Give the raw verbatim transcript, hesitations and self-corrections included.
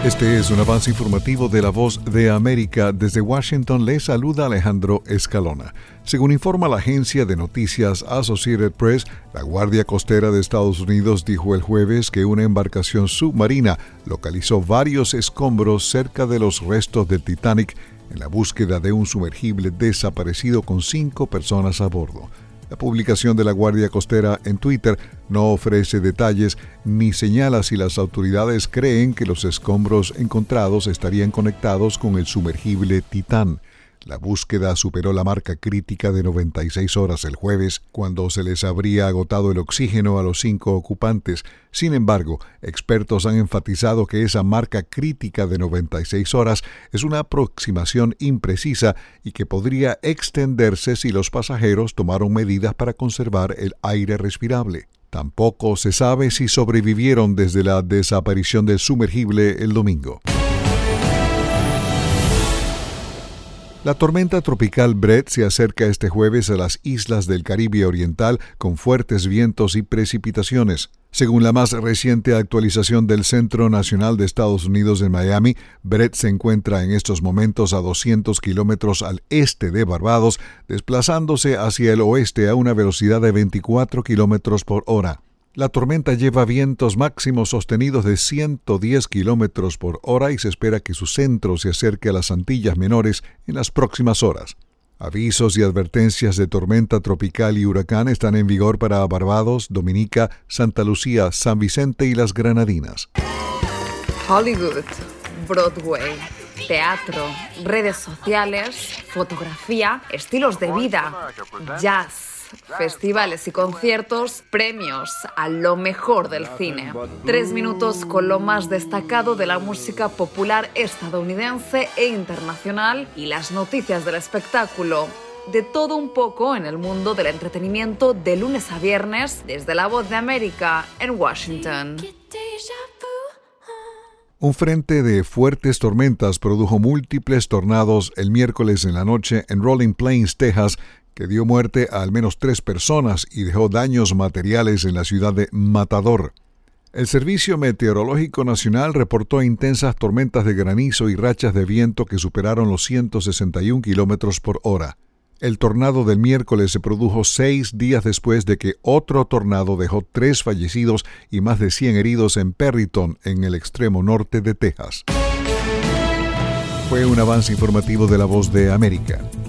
Este es un avance informativo de La Voz de América. Desde Washington les saluda Alejandro Escalona. Según informa la agencia de noticias Associated Press, la Guardia Costera de Estados Unidos dijo el jueves que una embarcación submarina localizó varios escombros cerca de los restos del Titanic en la búsqueda de un sumergible desaparecido con cinco personas a bordo. La publicación de la Guardia Costera en Twitter no ofrece detalles ni señala si las autoridades creen que los escombros encontrados estarían conectados con el sumergible Titán. La búsqueda superó la marca crítica de noventa y seis horas el jueves, cuando se les habría agotado el oxígeno a los cinco ocupantes. Sin embargo, expertos han enfatizado que esa marca crítica de noventa y seis horas es una aproximación imprecisa y que podría extenderse si los pasajeros tomaron medidas para conservar el aire respirable. Tampoco se sabe si sobrevivieron desde la desaparición del sumergible el domingo. La tormenta tropical Brett se acerca este jueves a las islas del Caribe Oriental con fuertes vientos y precipitaciones. Según la más reciente actualización del Centro Nacional de Estados Unidos en Miami, Brett se encuentra en estos momentos a doscientos kilómetros al este de Barbados, desplazándose hacia el oeste a una velocidad de veinticuatro kilómetros por hora. La tormenta lleva vientos máximos sostenidos de ciento diez kilómetros por hora y se espera que su centro se acerque a las Antillas Menores en las próximas horas. Avisos y advertencias de tormenta tropical y huracán están en vigor para Barbados, Dominica, Santa Lucía, San Vicente y las Granadinas. Hollywood, Broadway, teatro, redes sociales, fotografía, estilos de vida, jazz, festivales y conciertos, premios a lo mejor del cine. Tres minutos con lo más destacado de la música popular estadounidense e internacional y las noticias del espectáculo. De todo un poco en el mundo del entretenimiento de lunes a viernes desde La Voz de América en Washington. Un frente de fuertes tormentas produjo múltiples tornados el miércoles en la noche en Rolling Plains, Texas, que dio muerte a al menos tres personas y dejó daños materiales en la ciudad de Matador. El Servicio Meteorológico Nacional reportó intensas tormentas de granizo y rachas de viento que superaron los ciento sesenta y un kilómetros por hora. El tornado del miércoles se produjo seis días después de que otro tornado dejó tres fallecidos y más de cien heridos en Perryton, en el extremo norte de Texas. Fue un avance informativo de La Voz de América.